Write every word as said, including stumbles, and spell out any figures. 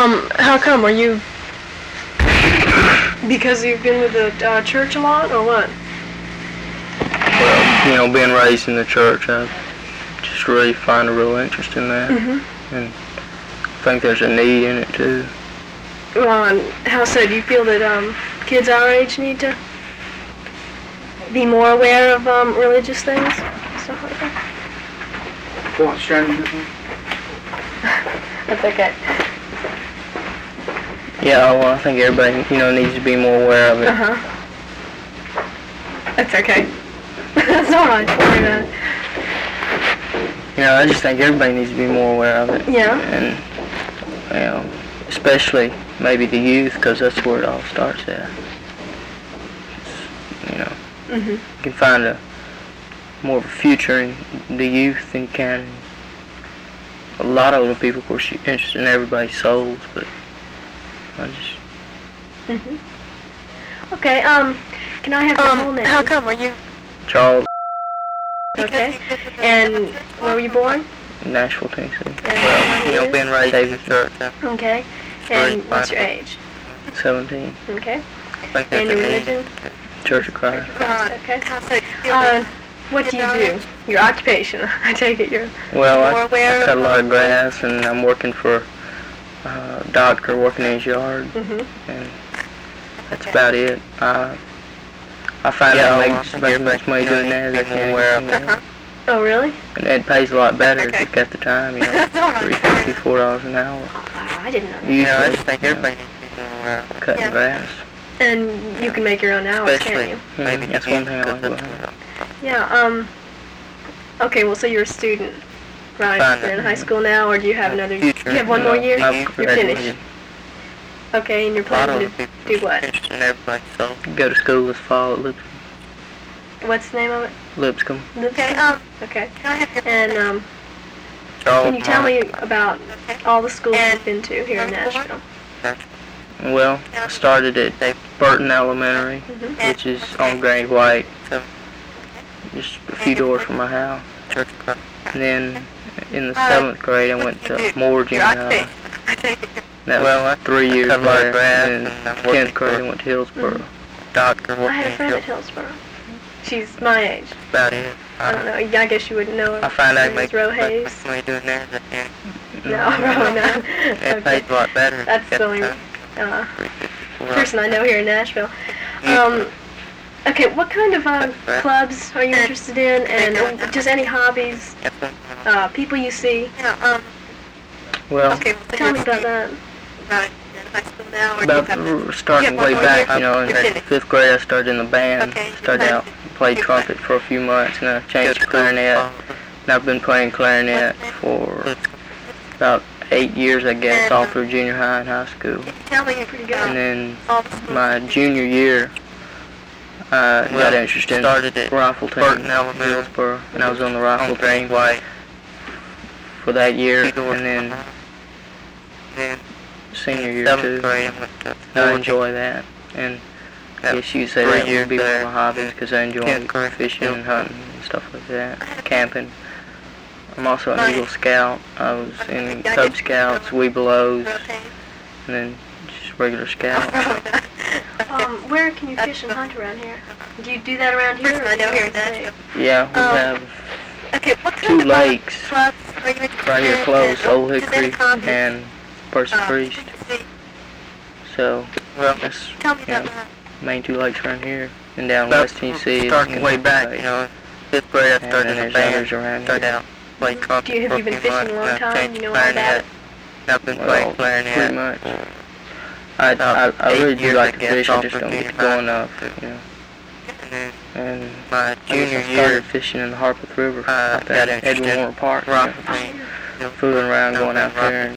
Um, how come? Are you because you've been with the uh, church a lot, or what? Well, you know, being raised in the church, I just really find a real interest in that, Mm-hmm. and I think there's a need in it too. Well, and how so? Do you feel that um, kids our age need to be more aware of um, religious things, stuff like that? What, Shannon? That's okay. Yeah, well, I think everybody, you know, needs to be more aware of it. Uh huh. That's okay. That's all right. Don't worry about it. You know, I just think everybody needs to be more aware of it. Yeah. And, you know, especially maybe the youth, because that's where it all starts at. It's, you know, Mhm. you can find a more of a future in the youth than you can in a lot of older people. Of course, you're interested in everybody's souls, but I just... Mhm. Okay. Um, can I have your whole name? How come? Are you? Charles, Okay. And where were you born? Nashville, Tennessee. And Well, you know, being raised in the church, Okay. And what's your age? seventeen, Okay. And your religion? Church of Christ. Okay. Uh, what do you do? Your occupation? I take it you're. Well, I, More I aware cut a lot of grass, and I'm working for uh, a doctor working in his yard, Mhm. and that's about it. I, I find Yeah, I well, make just about as much money doing that as I can anywhere else. Oh, really? And it pays a lot better Okay. if you got the time, you know, three fifty, four dollars an hour. Wow, I didn't know that. You know, I just think everybody needs to be more aware of it. cutting Yeah. grass. And you can make your own hours, can't Especially you? Mhm, maybe that's the one youth, thing I like because about it. it's- Yeah. Um. Okay. Well, so you're a student, right? Fine. You're in high school now, or do you have another? Future, Do you have one you more know, year? I've You're graduated. finished. Okay, and you're A lot planning of to people do what? interested in everybody's soul. Go to school this fall at Lip- What's the name of it? Lipscomb. Okay. Um. Okay. Can I have your? And um, Charles, can you tell me about Okay. all the schools And you've been to here in number one? Nashville? Well, I started at Burton Elementary, Mhm. which is on Granny White, So, just a few doors from my house. Church of Christ. And then in the Uh, seventh grade, I went to Moore Junior Your High. occupation. I take it. That Well, was three years cut a lot of there. grass, And and I'm then working tenth grade, I for- went to Hillsboro. Doctor I working had a in friend at Hill- Hillsboro. She's my age. about it. I don't know. I guess you wouldn't know her. I find I Her can name's make Ro as much Hayes. money doing there as I can. No, Ro, no. It Okay. pays a lot better. if That's you the got only time. uh, three fifty-four person I know here in Nashville. Um, okay, what kind of uh, clubs are you interested in, and uh, just any hobbies, uh, people you see? Yeah. Um. Well, Okay. Well, so Tell me you're about that. Right. You're in high school now, or do you about have? r- starting Yeah, one way more back, year. you know, in You're finished. fifth grade, I started in the band. Okay. Started out, played trumpet for a few months, and I changed to clarinet. And I've been playing clarinet for about eight years, I guess, all through junior high and high school. Can you tell me pretty good? And then all the schools? my junior year, I got Well, interested in started at rifle team Burton in Elementary. Hillsboro, and I was on the rifle on Granny team White. for that year, Two doors and then from my house. Then senior year seventh too. grade, I went to I Moore enjoy that, and I That guess you'd say three that years would be one of there. my hobbies, because I enjoy Tenth grade. fishing and hunting and stuff like that, camping. I'm also an Nice. Eagle Scout. I was in Okay, I Cub get- Scouts, Webelos, Okay. and then just regular Scouts. Um, where can you fish and hunt around here? Do you do that around here? Person I know here in Nashville. Yeah, we Um, have Okay. What two kind of uh, lakes clubs are you interested right here in, close, and Old just any Hickory hobbies, and Percy uh, Priest. see- So Well, that's Tell me yeah, about that. main two lakes around here, and down about West Tennessee. is starting way Kentucky back, Lake. you know, fifth grade I And started then in a there's band. others around Started here. out playing trumpet Do you have for you been a few fishing a months, long and I time? changed You to know all about clarinet. it? And I've been Well, playing pretty clarinet. much. I, I, About I really eight do years, like I to guess, fish, I all just for don't get to junior go high. enough, you know. And then And my I guess junior I started year, fishing in the Harpeth River uh, out there got at interested Edwin in Warren Park. rifle you know, team. you know, fooling around, you know, going out rifle there and